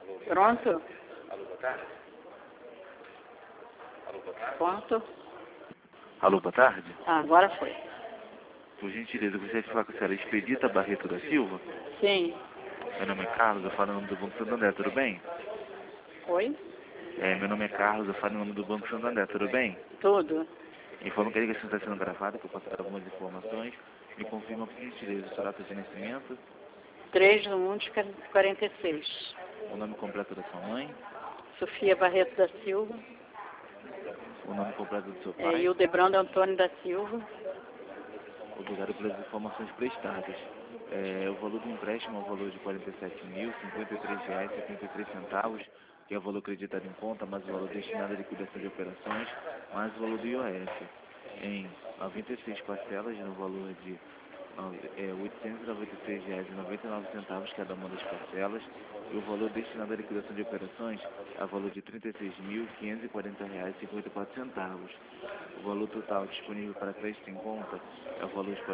Pronto? Alô, boa tarde. Alô, boa tarde. Pronto? Alô, boa tarde. Agora foi. Por gentileza, eu gostaria de falar com a senhora Expedita Barreto da Silva. Sim. Meu nome é Carlos, eu falo em nome do Banco Santander, tudo bem? Oi? Meu nome é Carlos, eu falo em nome do Banco Santander, tudo bem? Tudo? Informo que a ligação está sendo gravada, que eu posso dar algumas informações. Me confirma, por gentileza, a sua data de nascimento, 3/1/46. o nome completo da sua mãe, Sofia Barreto da Silva. o nome completo do seu pai. Hildebrando Antônio da Silva. Obrigado pelas informações prestadas. O valor do empréstimo é o valor de R$ 47.053,73, que é o valor acreditado em conta, mais o valor destinado à liquidação de operações, mais o valor do IOF, em 96 parcelas no valor de R$ 896,99 cada uma das parcelas, e o valor destinado à liquidação de operações é o valor de R$ 36.540,54. O valor total disponível para crédito em conta é o valor de R$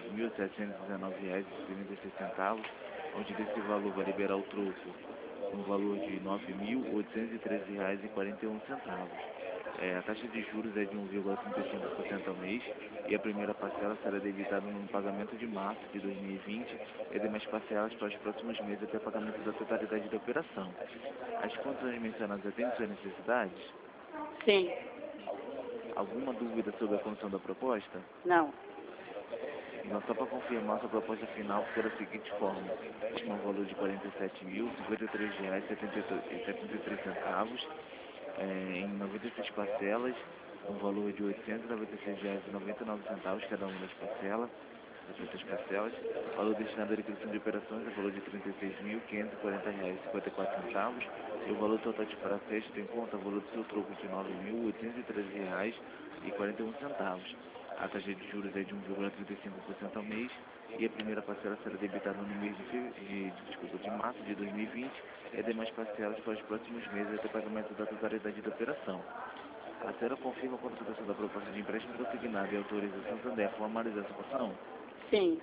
46.719,36, onde desse valor vai liberar o troco no valor de R$ 9.813,41. A taxa de juros é de 1,35% ao mês e a primeira parcela será debitada no pagamento de março de 2020 e demais parcelas para os próximos meses até o pagamento da totalidade da operação. As condições mencionadas atendem suas necessidades? Sim. Alguma dúvida sobre a condição da proposta? Não. Então, só para confirmar, sua proposta final foi da seguinte forma: um valor de R$ 47.053,73, em 96 parcelas, um valor de R$ 896,99 cada uma das parcelas, valor destinado à liquidação de operações é o valor de R$ 36.540,54, e o valor total de para crédito em conta, o valor do seu troco de R$ 9.813,41. A taxa de juros é de 1,35% ao mês e a primeira parcela será debitada no mês de março de 2020 e demais parcelas para os próximos meses até o pagamento da totalidade da operação. A senhora confirma a contratação da proposta de empréstimo consignado e autoriza a Santander a formalizar essa situação? Sim.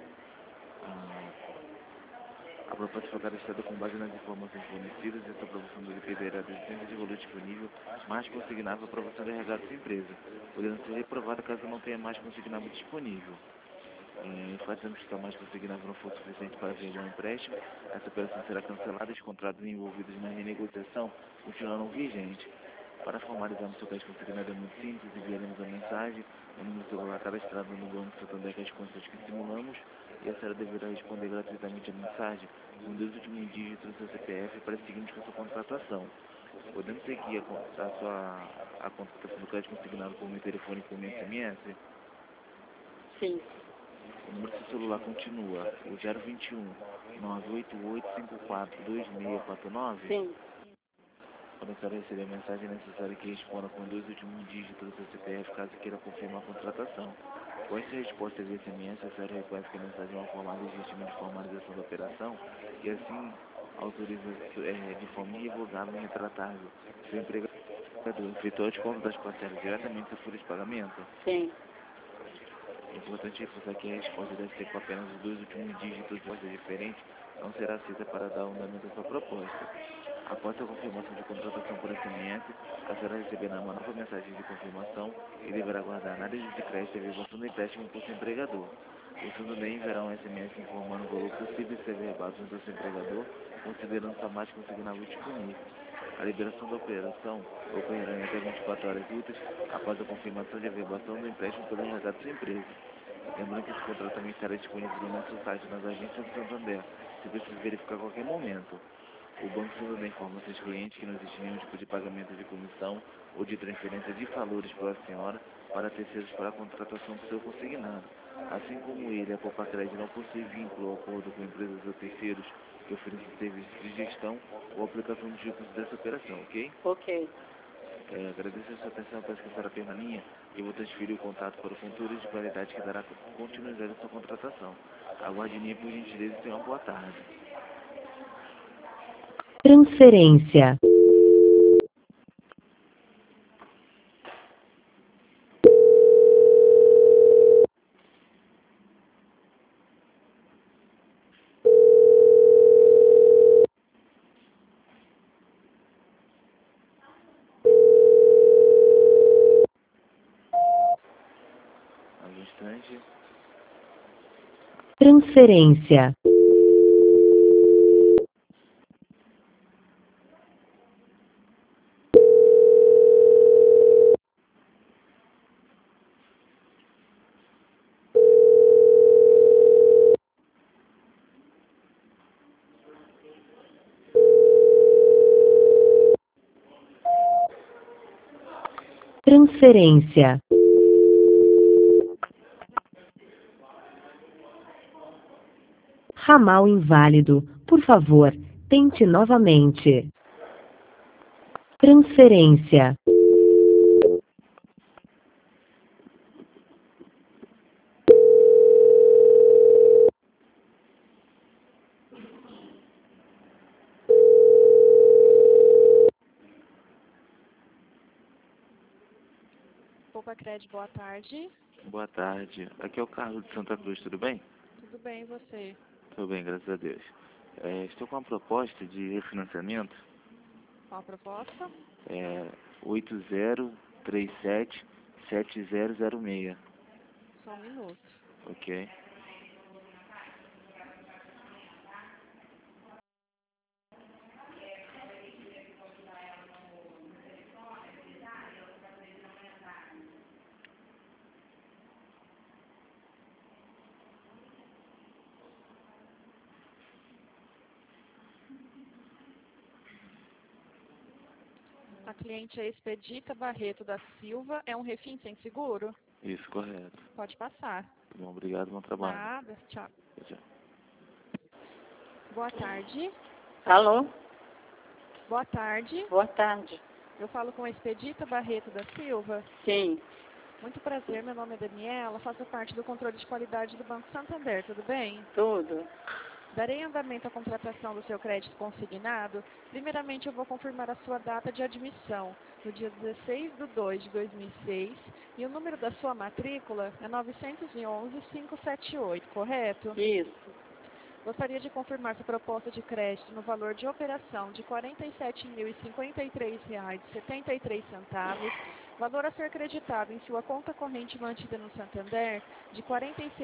A proposta foi cadastrada com base nas informações fornecidas e essa aprovação dependerá da existência de valor disponível mais consignável para a aprovação da RH da sua empresa, podendo ser reprovada caso não tenha mais consignável disponível. Enfatizamos que se a mais consignável não for suficiente para averiguar o empréstimo, essa operação será cancelada e os contratos envolvidos na renegociação continuarão vigentes. Para formalizarmos seu crédito consignado é muito simples, enviaremos a mensagem no número celular cadastrado no Banco Santander com as contas que simulamos e a senhora deverá responder gratuitamente a mensagem com 2 últimos dígitos do seu CPF para seguirmos com a sua contratação. Podemos seguir a contratação do crédito consignado por meu telefone e por meu SMS? Sim. O número do seu celular continua o 021 988 54 2649? Sim. Quando a senhora receber a mensagem, é necessário que responda com 2 últimos dígitos do seu CPF caso queira confirmar a contratação. Com essa resposta via SMS, a senhora reconhece que a mensagem é uma forma legítima de formalização da operação e assim autoriza de forma irrevogável e retratável seu empregador efetuar o desconto das parcelas diretamente da folha de pagamento. Sim. É importante reforçar que a resposta deve ser com apenas os 2 últimos dígitos de voz diferentes, não será aceita para dar andamento à sua proposta. Após a confirmação de contratação por SMS, a senhora receberá uma nova mensagem de confirmação e deverá aguardar análise de crédito e averbação do empréstimo por seu empregador. O Santander enviará um SMS informando o valor possível de ser averbado do seu empregador, considerando sua mais consignável disponível. A liberação da operação ocorrerá em até 24 horas úteis após a confirmação de averbação do empréstimo pelo RH da sua empresa. Lembrando que esse contrato também estará disponível no nosso site nas agências do Santander, se precisa verificar a qualquer momento. O Banco Santander informa seus clientes que não existe nenhum tipo de pagamento de comissão ou de transferência de valores para a senhora para terceiros para a contratação do seu consignado. Assim como ele, a Copacred não possui vínculo ou acordo com empresas ou terceiros que oferecem serviços de gestão ou aplicação de juros dessa operação, ok? Ok. Agradeço a sua atenção, peço que a senhora tenha na linha e vou transferir o contato para o controle de qualidade que dará continuidade à sua contratação. Aguarde linha por gentileza e tenha uma boa tarde. Transferência. Transferência. Transferência. Ramal inválido. Por favor, tente novamente. Transferência. Poupa-Cred, boa tarde. Boa tarde. Aqui é o Carlos de Santa Cruz, tudo bem? Tudo bem, e você? Tudo bem, graças a Deus. Estou com uma proposta de refinanciamento. Qual a proposta? 80377006. Só um minuto. Ok. A cliente é Expedita Barreto da Silva. É um refim sem seguro? Isso, correto. Pode passar. Tá bom, obrigado, bom trabalho. Nada, tchau. Tchau. Boa tarde. Alô? Boa tarde. Boa tarde. Eu falo com a Expedita Barreto da Silva. Sim, Muito prazer, meu nome é Daniela, faço parte do controle de qualidade do Banco Santander, tudo bem? tudo. Darei andamento à contratação do seu crédito consignado. Primeiramente, eu vou confirmar a sua data de admissão, no dia 16/2/2006, e o número da sua matrícula é 911-578, correto? Isso. Gostaria de confirmar sua proposta de crédito no valor de operação de R$ 47.053,73, valor a ser creditado em sua conta corrente mantida no Santander de R$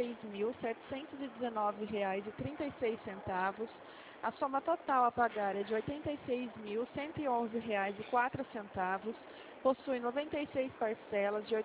46.719,36. A soma total a pagar é de R$ 86.111,04. Possui 96 parcelas de R$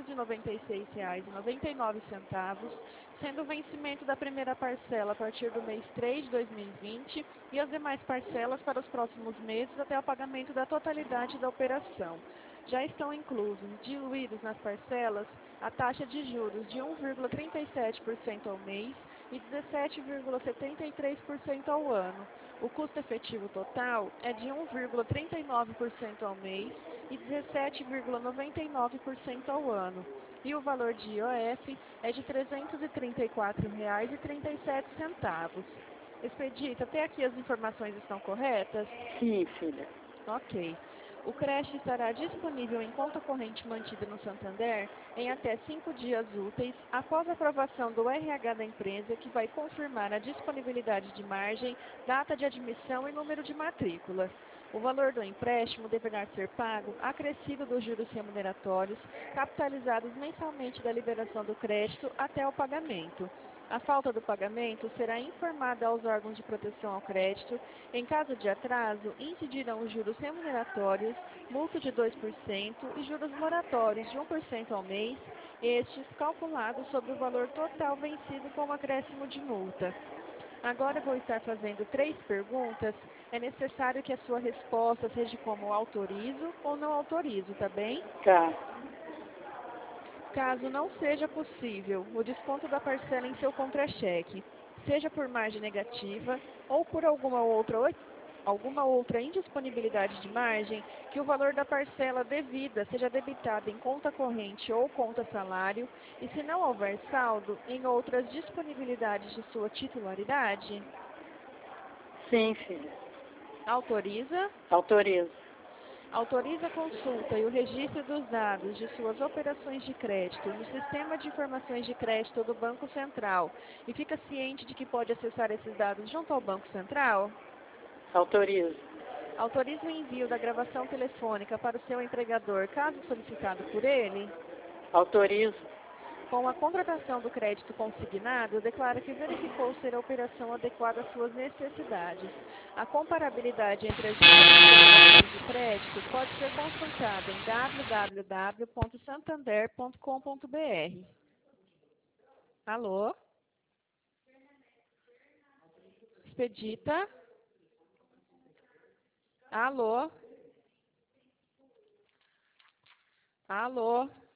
896,99, sendo o vencimento da primeira parcela a partir do mês 3 de 2020 e as demais parcelas para os próximos meses até o pagamento da totalidade da operação. Já estão inclusos, diluídos nas parcelas, a taxa de juros de 1,37% ao mês e 17,73% ao ano. O custo efetivo total é de 1,39% ao mês e 17,99% ao ano. E o valor de IOF é de R$ 334,37. Expedita, até aqui as informações estão corretas? Sim, filha. Ok. O crédito estará disponível em conta corrente mantida no Santander em até 5 dias úteis após a aprovação do RH da empresa, que vai confirmar a disponibilidade de margem, data de admissão e número de matrícula. O valor do empréstimo deverá ser pago acrescido dos juros remuneratórios, capitalizados mensalmente da liberação do crédito até o pagamento. A falta do pagamento será informada aos órgãos de proteção ao crédito. Em caso de atraso, incidirão os juros remuneratórios, multa de 2% e juros moratórios de 1% ao mês, estes calculados sobre o valor total vencido com o acréscimo de multa. Agora vou estar fazendo 3 perguntas. É necessário que a sua resposta seja como autorizo ou não autorizo, tá bem? Tá. Caso não seja possível o desconto da parcela em seu contra-cheque, seja por margem negativa ou por alguma outra indisponibilidade de margem, que o valor da parcela devida seja debitado em conta corrente ou conta salário, e se não houver saldo, em outras disponibilidades de sua titularidade. Sim, filha. Autoriza? Autorizo. Autoriza a consulta e o registro dos dados de suas operações de crédito no Sistema de Informações de Crédito do Banco Central e fica ciente de que pode acessar esses dados junto ao Banco Central? Autorizo. Autoriza o envio da gravação telefônica para o seu empregador, caso solicitado por ele? Autorizo. Com a contratação do crédito consignado, declara que verificou ser a operação adequada às suas necessidades. A comparabilidade entre as operações de crédito pode ser consultada em www.santander.com.br. Alô? Expedita? Alô? Alô?